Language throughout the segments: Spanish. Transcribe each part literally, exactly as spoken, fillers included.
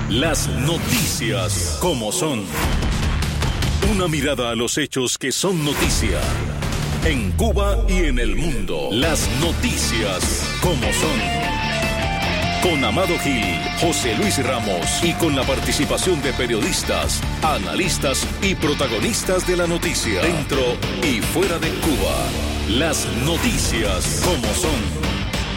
Las noticias como son. Una mirada a los hechos que son noticia. En Cuba y en el mundo. Las noticias como son. Con Amado Gil, José Luis Ramos y con la participación de periodistas, analistas y protagonistas de la noticia. Dentro y fuera de Cuba. Las noticias como son.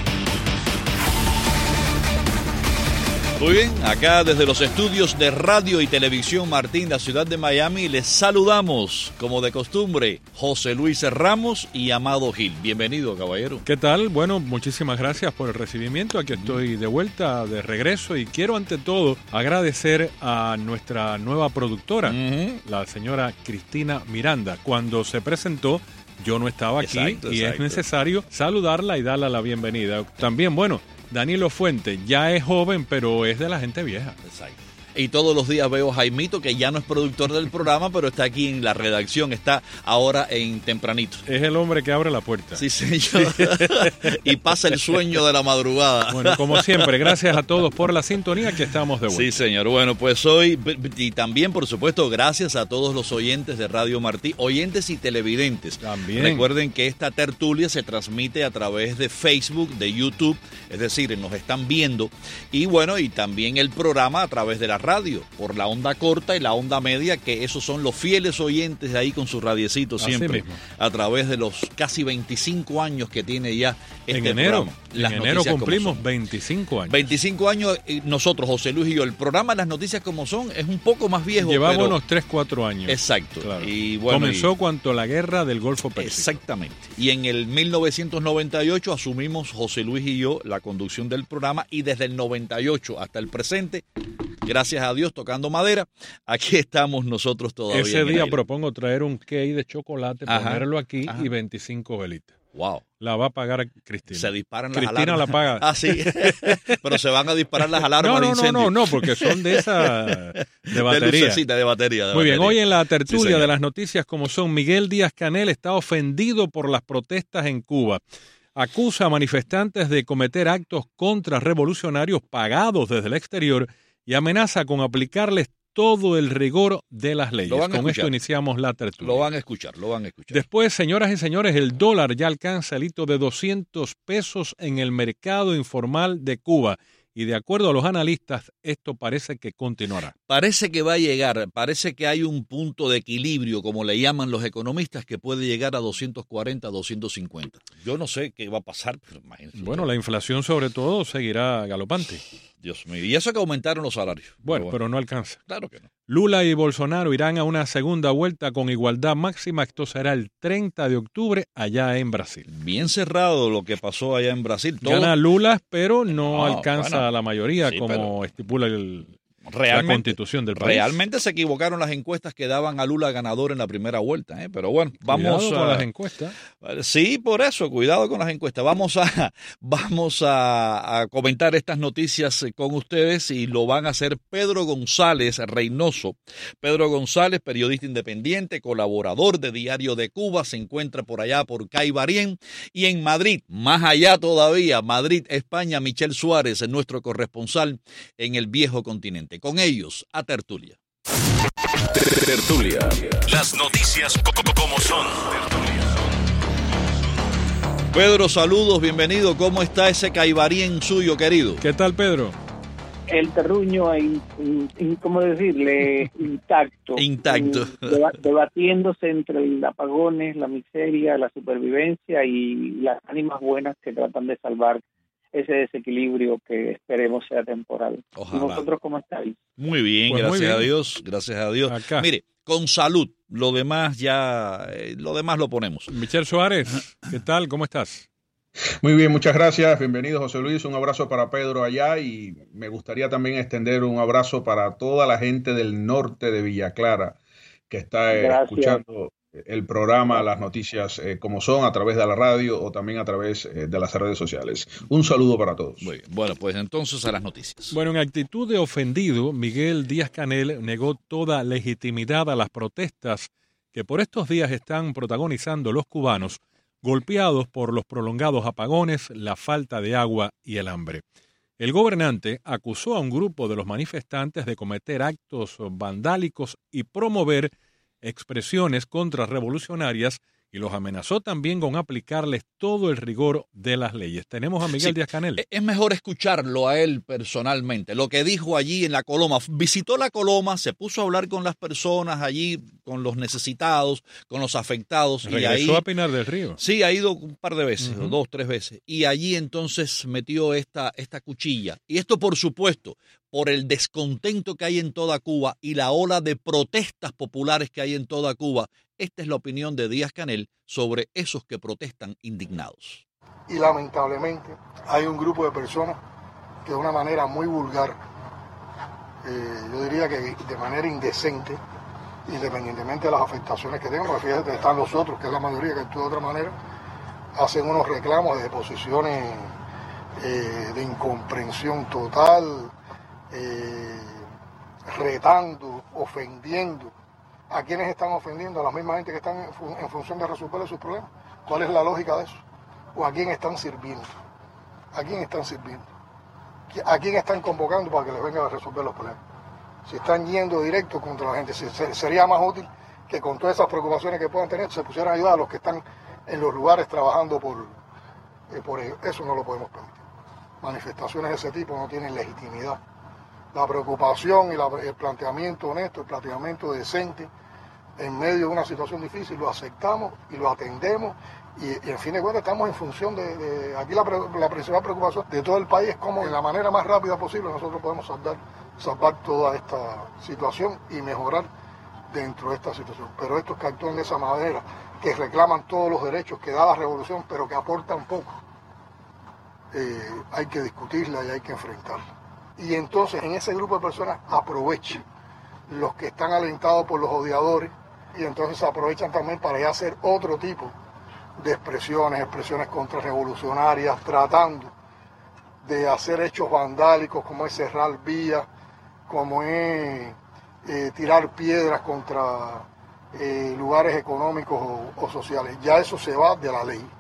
Muy bien, acá desde los estudios de Radio y Televisión Martín, la ciudad de Miami, les saludamos, como de costumbre, José Luis Ramos y Amado Gil. Bienvenido, caballero. ¿Qué tal? Bueno, muchísimas gracias por el recibimiento. Aquí estoy de vuelta, de regreso, y quiero ante todo agradecer a nuestra nueva productora, uh-huh. la señora Cristina Miranda. Cuando se presentó, yo no estaba aquí exacto, y exacto. es necesario saludarla y darle la bienvenida. También, bueno, Danilo Fuente ya es joven, pero es de la gente vieja. Exacto. Y todos los días veo a Jaimito, que ya no es productor del programa, pero está aquí en la redacción, está ahora en tempranito. Es el hombre que abre la puerta. Sí, señor. Sí. Y pasa el sueño de la madrugada. Bueno, como siempre, gracias a todos por la sintonía, que estamos de vuelta. Sí, señor. Bueno, pues hoy, y también, por supuesto, gracias a todos los oyentes de Radio Martí, oyentes y televidentes. También. Recuerden que esta tertulia se transmite a través de Facebook, de YouTube, es decir, nos están viendo. Y bueno, y también el programa a través de la radio, por la onda corta y la onda media, que esos son los fieles oyentes de ahí con su radiecito siempre, a través de los casi veinticinco años que tiene ya este en enero, programa. Las en enero cumplimos veinticinco años. veinticinco años, y nosotros, José Luis y yo, el programa Las Noticias Como Son es un poco más viejo. Llevamos pero... unos tres, cuatro años. Exacto. Claro. Y bueno, comenzó y... cuando la guerra del Golfo Pérsico. Exactamente. Y en el mil novecientos noventa y ocho asumimos José Luis y yo la conducción del programa, y desde el noventa y ocho hasta el presente, gracias a Dios, tocando madera, aquí estamos nosotros todavía. Ese día propongo traer un cake de chocolate, ajá, ponerlo aquí, ajá, y veinticinco velitas. Wow. La va a pagar Cristina. Se disparan las Cristina alarmas. la paga. Ah, sí. Pero se van a disparar las alarmas no, no, de incendio. No, no, no, porque son de esa de batería. De lucecita, de batería. De Muy batería. bien, hoy en la tertulia sí, de las noticias como son, Miguel Díaz-Canel está ofendido por las protestas en Cuba. Acusa a manifestantes de cometer actos contrarrevolucionarios pagados desde el exterior y amenaza con aplicarles todo el rigor de las leyes. Con esto iniciamos la tertulia. Lo van a escuchar, lo van a escuchar. Después, señoras y señores, el dólar ya alcanza el hito de doscientos pesos en el mercado informal de Cuba. Y de acuerdo a los analistas, esto parece que continuará. Parece que va a llegar, parece que hay un punto de equilibrio, como le llaman los economistas, que puede llegar a doscientos cuarenta, doscientos cincuenta. Yo no sé qué va a pasar, pero imagínense. Bueno, la inflación sobre todo seguirá galopante. Dios mío, y eso que aumentaron los salarios. Bueno, pero, bueno. pero no alcanza. Claro que no. Lula y Bolsonaro irán a una segunda vuelta con igualdad máxima. Esto será el treinta de octubre allá en Brasil. Bien cerrado lo que pasó allá en Brasil. Todo... Gana Lula, pero no, no alcanza bueno, a la mayoría, sí, como pero... estipula el... Realmente, la constitución del país. Realmente se equivocaron las encuestas que daban a Lula ganador en la primera vuelta, ¿eh? Pero bueno, vamos cuidado a... con las encuestas. Sí, por eso, cuidado con las encuestas. Vamos a vamos a, a comentar estas noticias con ustedes, y lo van a hacer Pedro González Reynoso. Pedro González, periodista independiente, colaborador de Diario de Cuba, se encuentra por allá por Caibarien, y en Madrid, más allá todavía, Madrid, España, Michelle Suárez, nuestro corresponsal en el viejo continente. Con ellos, a Tertulia. Tertulia. Las noticias como son. Pedro, saludos, bienvenido. ¿Cómo está ese Caibarien suyo, querido? ¿Qué tal, Pedro? El terruño, in, in, in, ¿cómo decirle? Intacto. Intacto. In, deba, debatiéndose entre los apagones, la miseria, la supervivencia y las ánimas buenas que tratan de salvar ese desequilibrio que esperemos sea temporal. Ojalá. ¿Y vosotros cómo estáis? Muy bien, pues gracias muy bien. a Dios, gracias a Dios. Acá. Mire, con salud, lo demás ya, eh, lo demás lo ponemos. Michelle Suárez, ¿qué tal? ¿Cómo estás? Muy bien, muchas gracias. Bienvenido, José Luis. Un abrazo para Pedro allá, y me gustaría también extender un abrazo para toda la gente del norte de Villa Clara que está eh, escuchando el programa, las noticias eh, como son, a través de la radio o también a través eh, de las redes sociales. Un saludo para todos. Muy bien. Bueno, pues entonces a las noticias. Bueno, en actitud de ofendido, Miguel Díaz-Canel negó toda legitimidad a las protestas que por estos días están protagonizando los cubanos, golpeados por los prolongados apagones, la falta de agua y el hambre. El gobernante acusó a un grupo de los manifestantes de cometer actos vandálicos y promover expresiones contrarrevolucionarias y los amenazó también con aplicarles todo el rigor de las leyes. Tenemos a Miguel sí, Díaz-Canel. Es mejor escucharlo a él personalmente, lo que dijo allí en la Coloma. Visitó la Coloma, se puso a hablar con las personas allí, con los necesitados, con los afectados. Regresó y ahí, a Pinar del Río. Sí, ha ido un par de veces, Uh-huh. o dos, tres veces. Y allí entonces metió esta, esta cuchilla. Y esto, por supuesto, por el descontento que hay en toda Cuba y la ola de protestas populares que hay en toda Cuba. Esta es la opinión de Díaz-Canel sobre esos que protestan indignados. Y lamentablemente hay un grupo de personas que de una manera muy vulgar, eh, yo diría que de manera indecente, independientemente de las afectaciones que tengan, porque fíjate, están los otros, que es la mayoría que actúa de otra manera, hacen unos reclamos de posiciones eh, de incomprensión total, eh, retando, ofendiendo. ¿A quiénes están ofendiendo? A la misma gente que están en, fun- en función de resolver sus problemas. ¿Cuál es la lógica de eso? ¿O a quién están sirviendo? ¿A quién están sirviendo? ¿A quién están convocando para que les vengan a resolver los problemas? Si están yendo directo contra la gente, si, se, sería más útil que con todas esas preocupaciones que puedan tener se pusieran a ayudar a los que están en los lugares trabajando por, eh, por ellos. Eso no lo podemos permitir. Manifestaciones de ese tipo no tienen legitimidad. La preocupación y la, el planteamiento honesto, el planteamiento decente en medio de una situación difícil, lo aceptamos y lo atendemos y, y en fin de cuentas estamos en función de, de aquí la, la principal preocupación de todo el país es cómo de la manera más rápida posible nosotros podemos salvar, salvar toda esta situación y mejorar dentro de esta situación. Pero estos que actúan de esa manera, que reclaman todos los derechos que da la revolución, pero que aportan poco, eh, hay que discutirla y hay que enfrentarla. Y entonces en ese grupo de personas aprovechen los que están alentados por los odiadores y entonces aprovechan también para ya hacer otro tipo de expresiones, expresiones contrarrevolucionarias, tratando de hacer hechos vandálicos como es cerrar vías, como es eh, tirar piedras contra eh, lugares económicos o, o sociales. Ya eso se va de la ley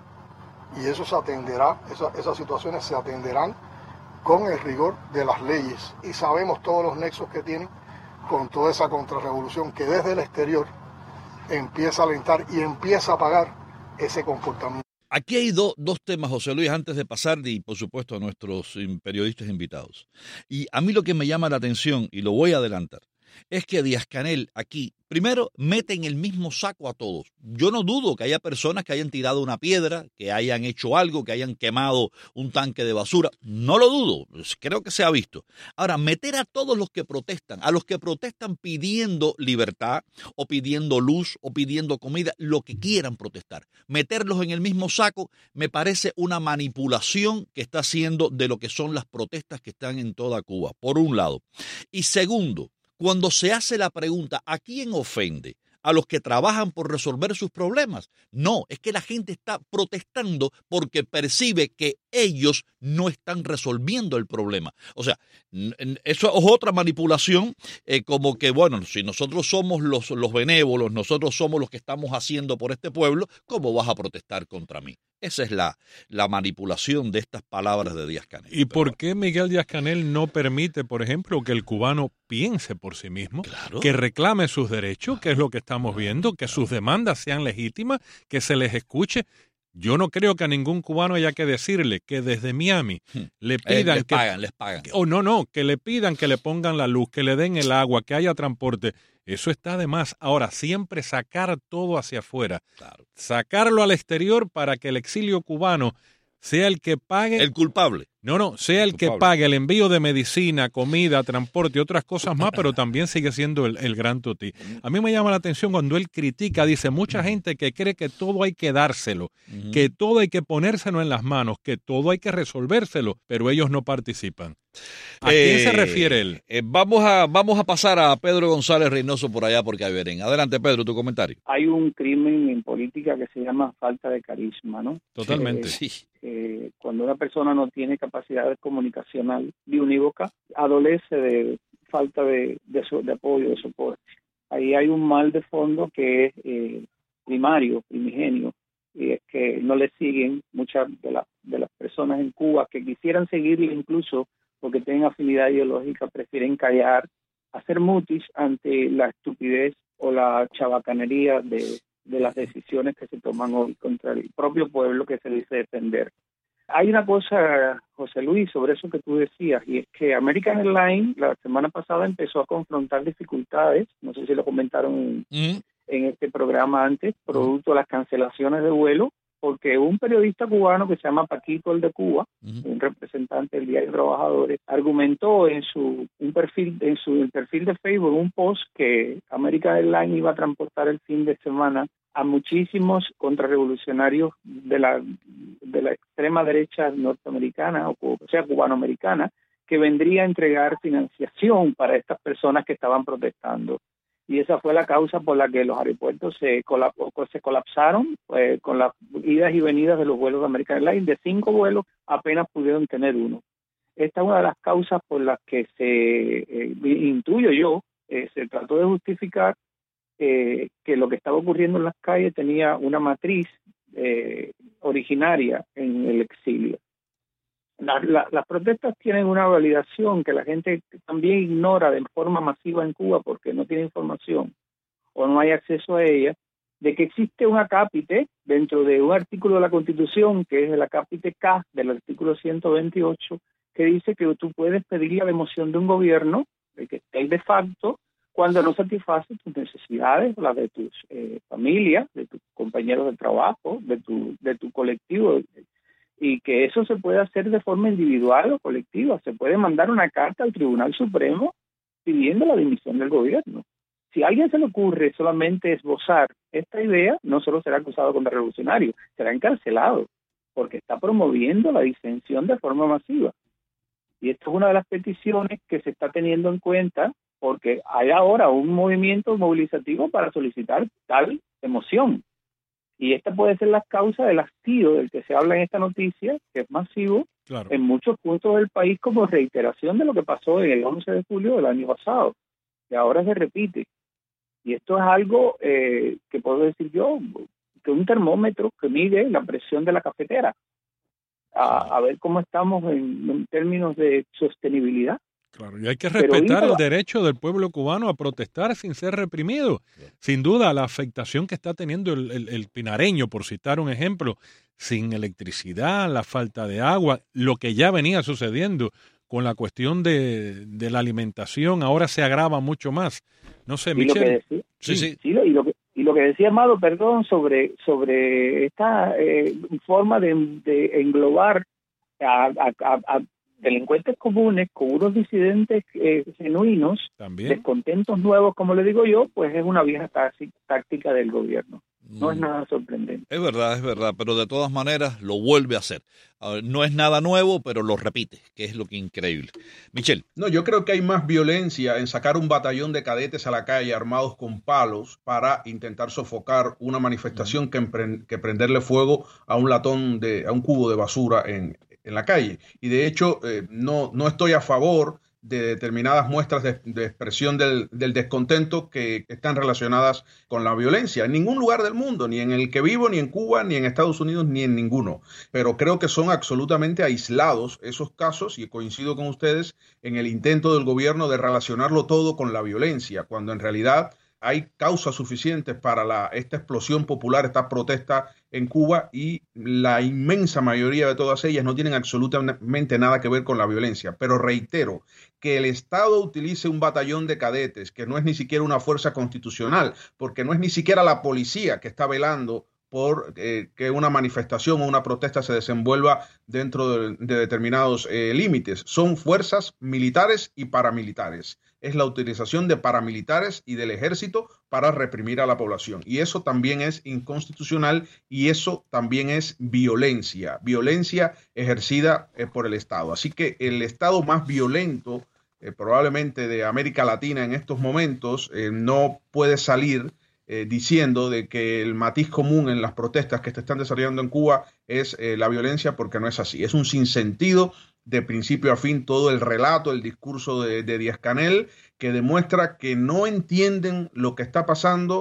y eso se atenderá, esa, esas situaciones se atenderán con el rigor de las leyes y sabemos todos los nexos que tienen con toda esa contrarrevolución que desde el exterior empieza a alentar y empieza a pagar ese comportamiento. Aquí hay do, dos temas, José Luis, antes de pasar y por supuesto a nuestros periodistas invitados. Y a mí lo que me llama la atención, y lo voy a adelantar, es que Díaz-Canel aquí, primero, mete en el mismo saco a todos. Yo no dudo que haya personas que hayan tirado una piedra, que hayan hecho algo, que hayan quemado un tanque de basura. No lo dudo, creo que se ha visto. Ahora, meter a todos los que protestan, a los que protestan pidiendo libertad, o pidiendo luz, o pidiendo comida, lo que quieran protestar, meterlos en el mismo saco, me parece una manipulación que está haciendo de lo que son las protestas que están en toda Cuba, por un lado. Y segundo, cuando se hace la pregunta, ¿a quién ofende? ¿A los que trabajan por resolver sus problemas? No, es que la gente está protestando porque percibe que ellos no están resolviendo el problema. O sea, eso es otra manipulación, eh, como que, bueno, si nosotros somos los, los benévolos, nosotros somos los que estamos haciendo por este pueblo, ¿cómo vas a protestar contra mí? Esa es la, la manipulación de estas palabras de Díaz-Canel. ¿Y por qué Miguel Díaz-Canel no permite, por ejemplo, que el cubano piense por sí mismo, claro, que reclame sus derechos, que es lo que estamos viendo, que sus demandas sean legítimas, que se les escuche? Yo no creo que a ningún cubano haya que decirle que desde Miami hmm. le pidan eh, les que pagan, les pagan. O oh, no, no, que le pidan que le pongan la luz, que le den el agua, que haya transporte. Eso está de más. Ahora, siempre sacar todo hacia afuera, claro, sacarlo al exterior para que el exilio cubano sea el que pague. El culpable. No, no, sea el, el que pague el envío de medicina, comida, transporte y otras cosas más, pero también sigue siendo el, el gran totí. A mí me llama la atención cuando él critica, dice, mucha gente que cree que todo hay que dárselo, uh-huh. que todo hay que ponérselo en las manos, que todo hay que resolvérselo, pero ellos no participan. ¿A eh, quién se refiere él? Eh, vamos, a, vamos a pasar a Pedro González Reynoso por allá, porque ahí verán. Adelante, Pedro, tu comentario. Hay un crimen en política que se llama falta de carisma, ¿no? Totalmente. Eh, sí. Eh, cuando una persona no tiene capacidad comunicacional de unívoca, adolece de falta de, de, de apoyo, de soporte. Ahí hay un mal de fondo que es eh, primario, primigenio, y es que no le siguen muchas de, la, de las personas en Cuba que quisieran seguirle incluso porque tienen afinidad ideológica, prefieren callar, hacer mutis ante la estupidez o la chabacanería de, de las decisiones que se toman hoy contra el propio pueblo que se dice defender. Hay una cosa, José Luis, sobre eso que tú decías, y es que American Airlines la semana pasada empezó a confrontar dificultades, no sé si lo comentaron mm. en este programa antes, producto de las cancelaciones de vuelo, porque un periodista cubano que se llama Paquito el de Cuba, uh-huh. un representante del Diario de Trabajadores, argumentó en su un perfil en su el perfil de Facebook un post que American Airlines iba a transportar el fin de semana a muchísimos contrarrevolucionarios de la de la extrema derecha norteamericana, o, o sea, cubanoamericana, que vendría a entregar financiación para estas personas que estaban protestando. Y esa fue la causa por la que los aeropuertos se, colap se colapsaron eh, con las idas y venidas de los vuelos de American Airlines. De cinco vuelos apenas pudieron tener uno. Esta es una de las causas por las que se, eh, intuyo yo, eh, se trató de justificar eh, que lo que estaba ocurriendo en las calles tenía una matriz eh, originaria en el exilio. La, la, las protestas tienen una validación que la gente también ignora de forma masiva en Cuba porque no tiene información o no hay acceso a ella, de que existe un acápite dentro de un artículo de la Constitución, que es el acápite K del artículo ciento veintiocho, que dice que tú puedes pedir la democión de un gobierno, el que esté de facto, cuando no satisface tus necesidades, las de tus eh, familias, de tus compañeros de trabajo, de tu, de tu colectivo, y que eso se puede hacer de forma individual o colectiva. Se puede mandar una carta al Tribunal Supremo pidiendo la dimisión del gobierno. Si a alguien se le ocurre solamente esbozar esta idea, no solo será acusado como revolucionario, será encarcelado, porque está promoviendo la disensión de forma masiva. Y esta es una de las peticiones que se está teniendo en cuenta, porque hay ahora un movimiento movilizativo para solicitar tal emoción. Y esta puede ser la causa del hastío del que se habla en esta noticia, que es masivo, claro, en muchos puntos del país, como reiteración de lo que pasó en el once de julio del año pasado. Y ahora se repite. Y esto es algo eh, que puedo decir yo, que un termómetro que mide la presión de la cafetera, a, a ver cómo estamos en, en términos de sostenibilidad. Claro, y hay que respetar el derecho del pueblo cubano a protestar sin ser reprimido. Sin duda, la afectación que está teniendo el, el, el pinareño, por citar un ejemplo, sin electricidad, la falta de agua, lo que ya venía sucediendo con la cuestión de, de la alimentación, ahora se agrava mucho más. No sé, Michelle. Sí, sí. sí, sí y, lo que, y lo que decía Amado, perdón, sobre, sobre esta eh, forma de, de englobar a, a, a, a delincuentes comunes con unos disidentes eh, genuinos, ¿también? Descontentos nuevos, como le digo yo, pues es una vieja táctica del gobierno. No mm. es nada sorprendente. Es verdad, es verdad, pero de todas maneras lo vuelve a hacer. No es nada nuevo, pero lo repite, que es lo que es increíble. Michelle. No, yo creo que hay más violencia en sacar un batallón de cadetes a la calle armados con palos para intentar sofocar una manifestación mm. que, empre- que prenderle fuego a un latón, de, a un cubo de basura en en la calle. Y de hecho, eh, no, no estoy a favor de determinadas muestras de, de expresión del, del descontento que están relacionadas con la violencia. En ningún lugar del mundo, ni en el que vivo, ni en Cuba, ni en Estados Unidos, ni en ninguno. Pero creo que son absolutamente aislados esos casos, y coincido con ustedes en el intento del gobierno de relacionarlo todo con la violencia, cuando en realidad hay causas suficientes para la, esta explosión popular, esta protesta en Cuba, y la inmensa mayoría de todas ellas no tienen absolutamente nada que ver con la violencia. Pero reitero, que el Estado utilice un batallón de cadetes, que no es ni siquiera una fuerza constitucional, porque no es ni siquiera la policía que está velando por eh, que una manifestación o una protesta se desenvuelva dentro de, de determinados eh, límites. Son fuerzas militares y paramilitares. Es la utilización de paramilitares y del ejército para reprimir a la población. Y eso también es inconstitucional, y eso también es violencia, violencia ejercida eh, por el Estado. Así que el Estado más violento eh, probablemente de América Latina en estos momentos eh, no puede salir Eh, diciendo de que el matiz común en las protestas que se están desarrollando en Cuba es eh, la violencia, porque no es así. Es un sinsentido de principio a fin todo el relato, el discurso de, de Díaz-Canel, que demuestra que no entienden lo que está pasando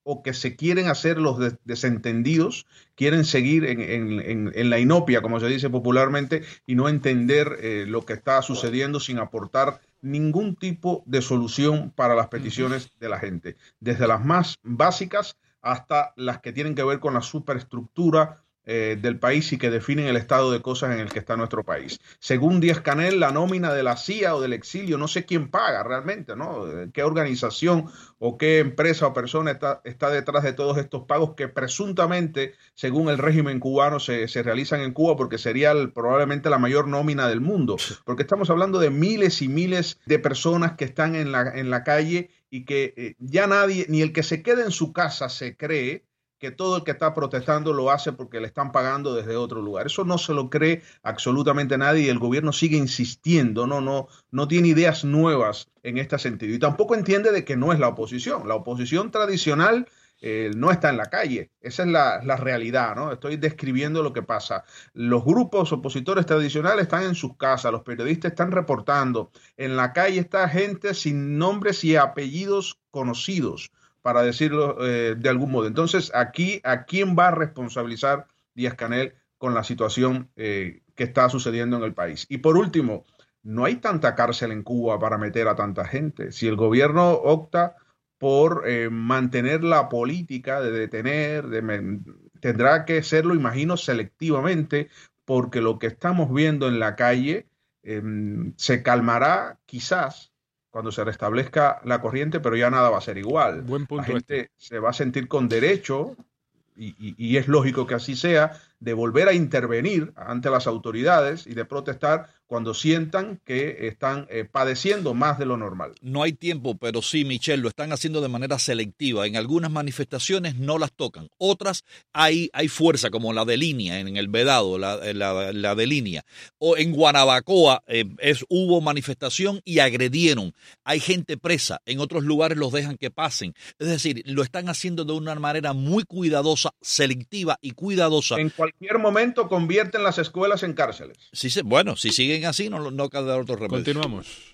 o que se quieren hacer los des desentendidos, quieren seguir en, en, en, en la inopia, como se dice popularmente, y no entender eh, lo que está sucediendo sin aportar ningún tipo de solución para las peticiones de la gente, desde las más básicas hasta las que tienen que ver con la superestructura eh, del país y que definen el estado de cosas en el que está nuestro país. Según Díaz-Canel, la nómina de la C I A o del exilio, no sé quién paga realmente, ¿no? ¿Qué organización o qué empresa o persona está, está detrás de todos estos pagos que presuntamente, según el régimen cubano, se, se realizan en Cuba, porque sería el, probablemente la mayor nómina del mundo? Porque estamos hablando de miles y miles de personas que están en la, en la calle y que eh, ya nadie, ni el que se quede en su casa se cree que todo el que está protestando lo hace porque le están pagando desde otro lugar. Eso no se lo cree absolutamente nadie y el gobierno sigue insistiendo, no, no, no tiene ideas nuevas en este sentido. Y tampoco entiende de que no es la oposición. La oposición tradicional eh, no está en la calle. Esa es la, la realidad, ¿no? Estoy describiendo lo que pasa. Los grupos opositores tradicionales están en sus casas, los periodistas están reportando. En la calle está gente sin nombres y apellidos conocidos, para decirlo eh, de algún modo. Entonces, aquí, ¿a quién va a responsabilizar Díaz-Canel con la situación eh, que está sucediendo en el país? Y por último, no hay tanta cárcel en Cuba para meter a tanta gente. Si el gobierno opta por eh, mantener la política de detener, de, tendrá que hacerlo, imagino, selectivamente, porque lo que estamos viendo en la calle eh, se calmará quizás cuando se restablezca la corriente, pero ya nada va a ser igual. Buen punto. La gente este. se va a sentir con derecho, y, y, y es lógico que así sea, de volver a intervenir ante las autoridades y de protestar cuando sientan que están eh, padeciendo más de lo normal. No hay tiempo, pero sí, Michelle, lo están haciendo de manera selectiva. En algunas manifestaciones no las tocan. Otras hay, hay fuerza, como la de Línea, en el Vedado, la, la, la de Línea. O en Guanabacoa eh, es, hubo manifestación y agredieron. Hay gente presa. En otros lugares los dejan que pasen. Es decir, lo están haciendo de una manera muy cuidadosa, selectiva y cuidadosa. En cualquier momento convierten las escuelas en cárceles. Sí, bueno, si siguen así, no, no queda otro remedio. Continuamos.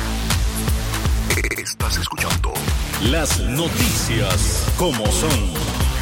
Estás escuchando las noticias como son.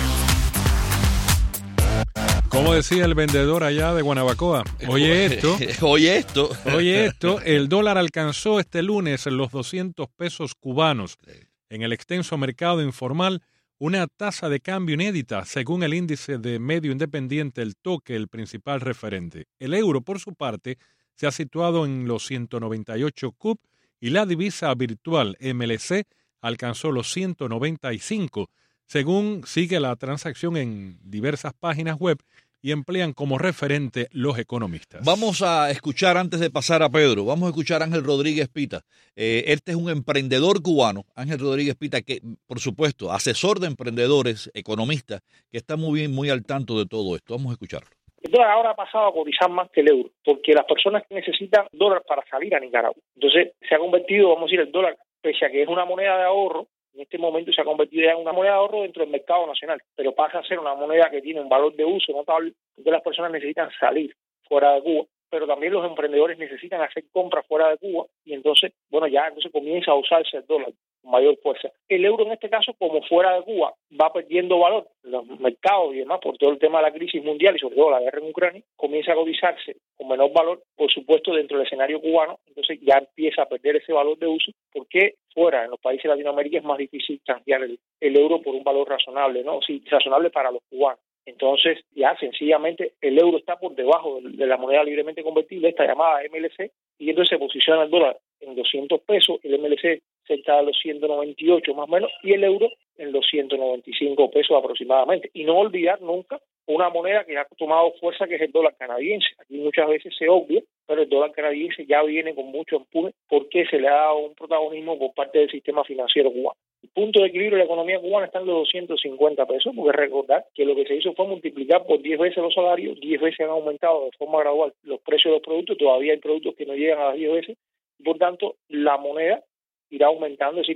Como decía el vendedor allá de Guanabacoa, oye esto, oye esto, oye esto, el dólar alcanzó este lunes los doscientos pesos cubanos. En el extenso mercado informal, una tasa de cambio inédita, según el índice de medio independiente, el Toque, el principal referente. El euro, por su parte, se ha situado en los ciento noventa y ocho C U P y la divisa virtual M L C alcanzó los ciento noventa y cinco, según sigue la transacción en diversas páginas web y emplean como referente los economistas. Vamos a escuchar, antes de pasar a Pedro, vamos a escuchar a Ángel Rodríguez Pita. Eh, este es un emprendedor cubano, Ángel Rodríguez Pita, que, por supuesto, asesor de emprendedores, economista, que está muy bien, muy al tanto de todo esto. Vamos a escucharlo. El dólar ahora ha pasado a cotizar más que el euro, porque las personas necesitan dólares para salir a Nicaragua. Entonces, se ha convertido, vamos a decir, el dólar, pese a que es una moneda de ahorro, en este momento se ha convertido ya en una moneda de ahorro dentro del mercado nacional, pero pasa a ser una moneda que tiene un valor de uso notable, entonces las personas necesitan salir fuera de Cuba, pero también los emprendedores necesitan hacer compras fuera de Cuba, y entonces, bueno, ya entonces comienza a usarse el dólar con mayor fuerza. El euro en este caso, como fuera de Cuba, va perdiendo valor en los mercados y demás por todo el tema de la crisis mundial y sobre todo la guerra en Ucrania, comienza a cotizarse con menor valor, por supuesto, dentro del escenario cubano, entonces ya empieza a perder ese valor de uso, porque fuera, en los países de Latinoamérica, es más difícil cambiar el, el euro por un valor razonable, ¿no? Sí, razonable para los cubanos. Entonces, ya sencillamente el euro está por debajo de, de la moneda libremente convertible, esta llamada M L C, y entonces se posiciona el dólar en doscientos pesos, el M L C cerca de los ciento noventa y ocho más o menos, y el euro en los ciento noventa y cinco pesos aproximadamente. Y no olvidar nunca una moneda que ha tomado fuerza, que es el dólar canadiense. Aquí muchas veces se obvia, pero el dólar canadiense ya viene con mucho empuje porque se le ha dado un protagonismo por parte del sistema financiero cubano. El punto de equilibrio de la economía cubana está en los doscientos cincuenta pesos, porque recordar que lo que se hizo fue multiplicar por diez veces los salarios, diez veces han aumentado de forma gradual los precios de los productos, todavía hay productos que no llegan a las diez veces, y por tanto la moneda irá aumentando, es decir,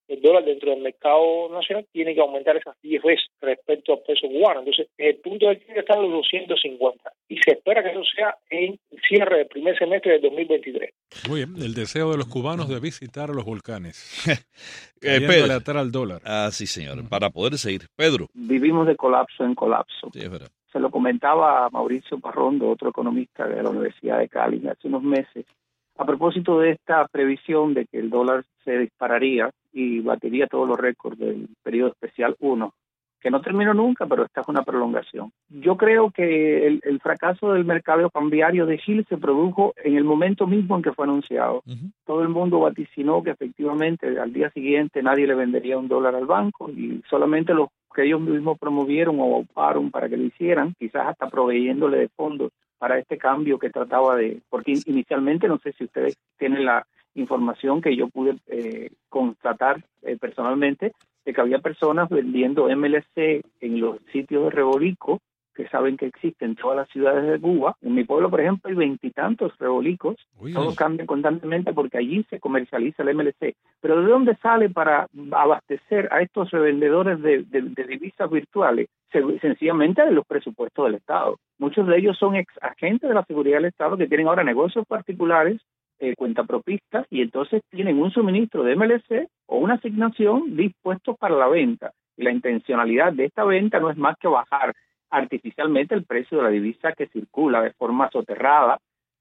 el dólar dentro del mercado nacional tiene que aumentar esas diez veces respecto al peso cubano. Entonces, el punto de equilibrio está en los doscientos cincuenta y se espera que eso sea en el cierre del primer semestre del dos mil veintitrés. Muy bien, el deseo de los cubanos de visitar los volcanes. eh, Pedro. Atar al dólar. Ah, sí, señor, para poder seguir. Pedro. Vivimos de colapso en colapso. Sí, es verdad. Se lo comentaba a Mauricio Parrondo, otro economista de la Universidad de Cali, hace unos meses, a propósito de esta previsión de que el dólar se dispararía y batiría todos los récords del periodo especial uno, que no terminó nunca, pero esta es una prolongación. Yo creo que el, el fracaso del mercado cambiario de Chile se produjo en el momento mismo en que fue anunciado. Uh-huh. Todo el mundo vaticinó que efectivamente al día siguiente nadie le vendería un dólar al banco y solamente los que ellos mismos promovieron o auparon para que lo hicieran, quizás hasta proveyéndole de fondos para este cambio que trataba de... Porque inicialmente, no sé si ustedes tienen la información que yo pude eh, constatar eh, personalmente, de que había personas vendiendo M L C en los sitios de Rebolico, que saben que existen en todas las ciudades de Cuba. En mi pueblo, por ejemplo, hay veintitantos Rebolicos. Todos cambian constantemente porque allí se comercializa el M L C. Pero ¿de dónde sale para abastecer a estos revendedores de, de, de divisas virtuales? Sencillamente de los presupuestos del Estado. Muchos de ellos son ex agentes de la seguridad del Estado que tienen ahora negocios particulares, eh, cuentapropistas, y entonces tienen un suministro de M L C o una asignación dispuestos para la venta. Y la intencionalidad de esta venta no es más que bajar artificialmente el precio de la divisa que circula de forma soterrada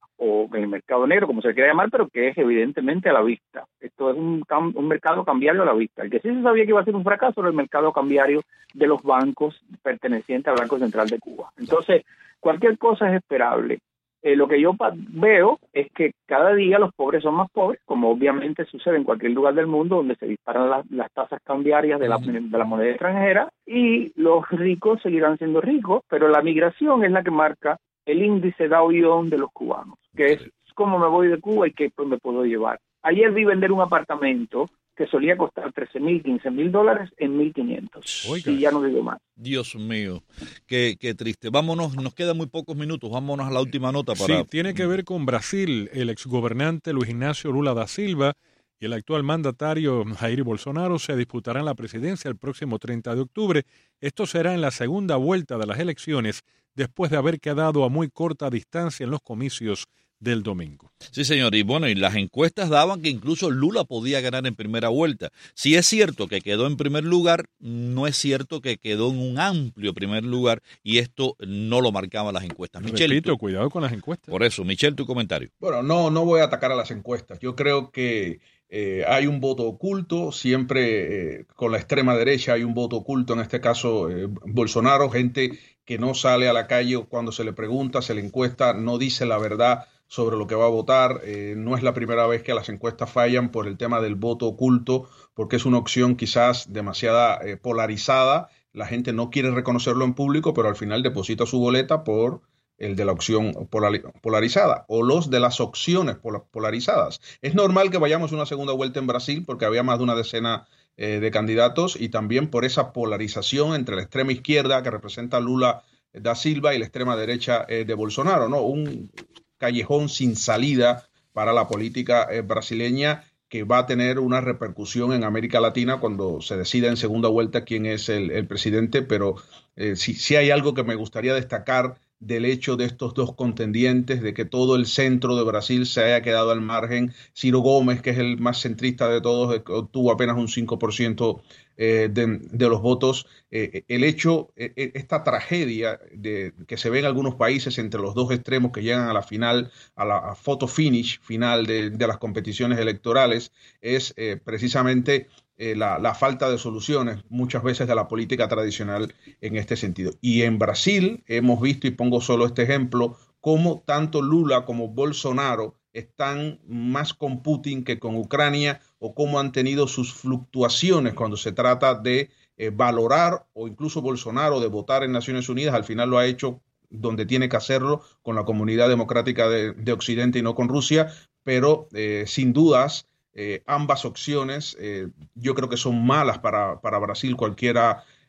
o en el mercado negro, como se quiera llamar, pero que es evidentemente a la vista. Esto es un, un mercado cambiario a la vista. El que sí se sabía que iba a ser un fracaso era el mercado cambiario de los bancos pertenecientes al Banco Central de Cuba. Entonces, cualquier cosa es esperable. Eh, lo que yo veo es que cada día los pobres son más pobres, como obviamente sucede en cualquier lugar del mundo donde se disparan la, las tasas cambiarias de la, de la moneda extranjera, y los ricos seguirán siendo ricos, pero la migración es la que marca el índice Dow Jones de los cubanos, que es cómo me voy de Cuba y qué me puedo llevar. Ayer vi vender un apartamento que solía costar trece mil, quince mil dólares en mil quinientos. Y ya no digo más. Dios mío, qué, qué triste. Vámonos, nos quedan muy pocos minutos, vámonos a la última nota. Para... Sí, tiene que ver con Brasil. El exgobernante Luis Ignacio Lula da Silva y el actual mandatario Jair Bolsonaro se disputarán la presidencia el próximo treinta de octubre. Esto será en la segunda vuelta de las elecciones, después de haber quedado a muy corta distancia en los comicios del domingo. Sí, señor, y bueno, y las encuestas daban que incluso Lula podía ganar en primera vuelta. Si es cierto que quedó en primer lugar, no es cierto que quedó en un amplio primer lugar, y esto no lo marcaban las encuestas. Michel, Repito, tú, cuidado con las encuestas. Por eso, Michel, tu comentario. Bueno, no, no voy a atacar a las encuestas. Yo creo que eh, hay un voto oculto, siempre eh, con la extrema derecha hay un voto oculto, en este caso eh, Bolsonaro, gente que no sale a la calle cuando se le pregunta, se le encuesta, no dice la verdad sobre lo que va a votar. Eh, no es la primera vez que las encuestas fallan por el tema del voto oculto, porque es una opción quizás demasiado eh, polarizada. La gente no quiere reconocerlo en público, pero al final deposita su boleta por el de la opción polarizada o los de las opciones polarizadas. Es normal que vayamos a una segunda vuelta en Brasil porque había más de una decena eh, de candidatos, y también por esa polarización entre la extrema izquierda que representa Lula da Silva y la extrema derecha eh, de Bolsonaro, ¿no? Un callejón sin salida para la política eh, brasileña, que va a tener una repercusión en América Latina cuando se decida en segunda vuelta quién es el, el presidente. Pero eh, si, si hay algo que me gustaría destacar del hecho de estos dos contendientes, de que todo el centro de Brasil se haya quedado al margen. Ciro Gómez, que es el más centrista de todos, obtuvo apenas un cinco por ciento eh, de, de los votos. Eh, el hecho, eh, esta tragedia de, que se ve en algunos países entre los dos extremos que llegan a la final, a la a photo finish final de, de las competiciones electorales, es eh, precisamente Eh, la, la falta de soluciones muchas veces de la política tradicional en este sentido. Y en Brasil hemos visto, y pongo solo este ejemplo, cómo tanto Lula como Bolsonaro están más con Putin que con Ucrania, o cómo han tenido sus fluctuaciones cuando se trata de eh, valorar, o incluso Bolsonaro de votar en Naciones Unidas. Al final lo ha hecho donde tiene que hacerlo, con la comunidad democrática de, de Occidente y no con Rusia, pero eh, sin dudas Eh, ambas opciones eh, yo creo que son malas para, para Brasil, cualquiera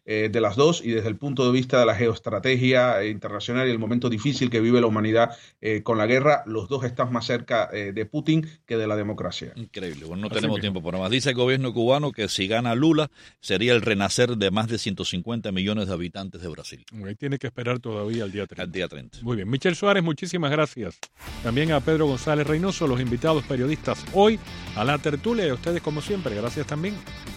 eh, de las dos y desde el punto de vista de la geoestrategia eh, internacional y el momento difícil que vive la humanidad eh, con la guerra, los dos están más cerca eh, de Putin que de la democracia. Increíble. Bueno, no Así tenemos mismo. tiempo por más. Dice el gobierno cubano que si gana Lula sería el renacer de más de ciento cincuenta millones de habitantes de Brasil. Ahí tiene que esperar todavía al día treinta. Al día treinta. Muy bien. Michel Suárez, muchísimas gracias. También a Pedro González Reynoso, los invitados periodistas hoy a la tertulia y a ustedes como siempre. Gracias también.